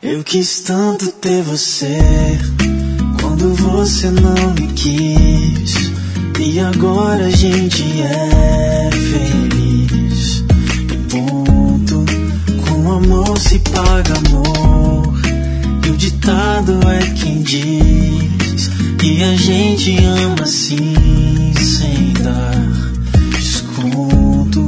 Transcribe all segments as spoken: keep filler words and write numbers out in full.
Eu quis tanto ter você quando você não me quis, e agora a gente é feliz. E ponto, com amor se paga amor, e o ditado é quem diz, e a gente ama assim sem dar desconto.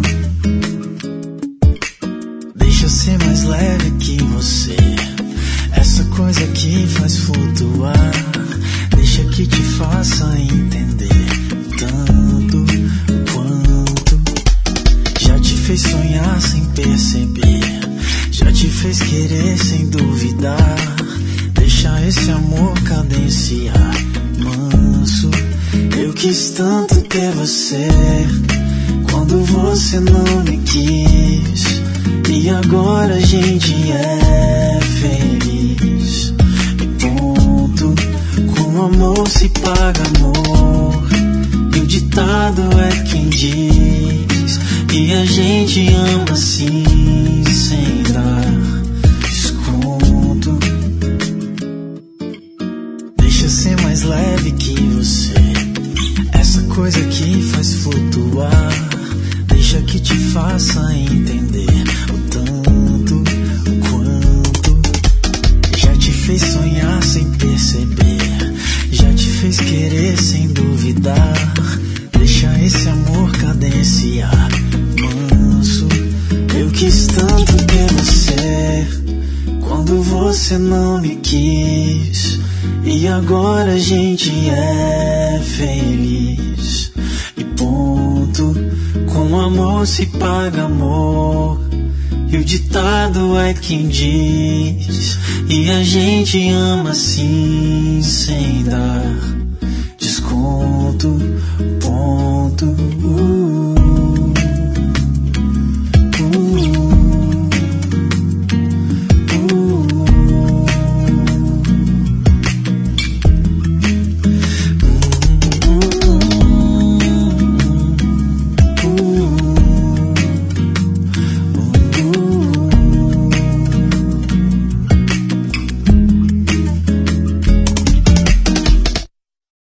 Deixa eu ser mais leve que você, essa coisa que faz flutuar. Deixa que te faça entender tanto quanto já te fez sonhar sem perceber, já te fez querer sem duvidar. Deixa esse amor cadenciar manso. Eu quis tanto ter você quando você não me quis, e agora a gente é feliz. E ponto, com amor se paga amor, e o ditado é quem diz, e a gente ama assim sem dar desconto. Deixa eu ser mais leve que você, essa coisa que faz flutuar. Deixa que te faça entender o tanto, o quanto já te fez sonhar sem perceber, já te fez querer sem duvidar. Deixa esse amor cadenciar manso. Eu quis tanto ter você quando você não me quis, e agora a gente é feliz. E ponto, com amor se paga amor, e o ditado é quem diz, e a gente ama assim sem dar desconto.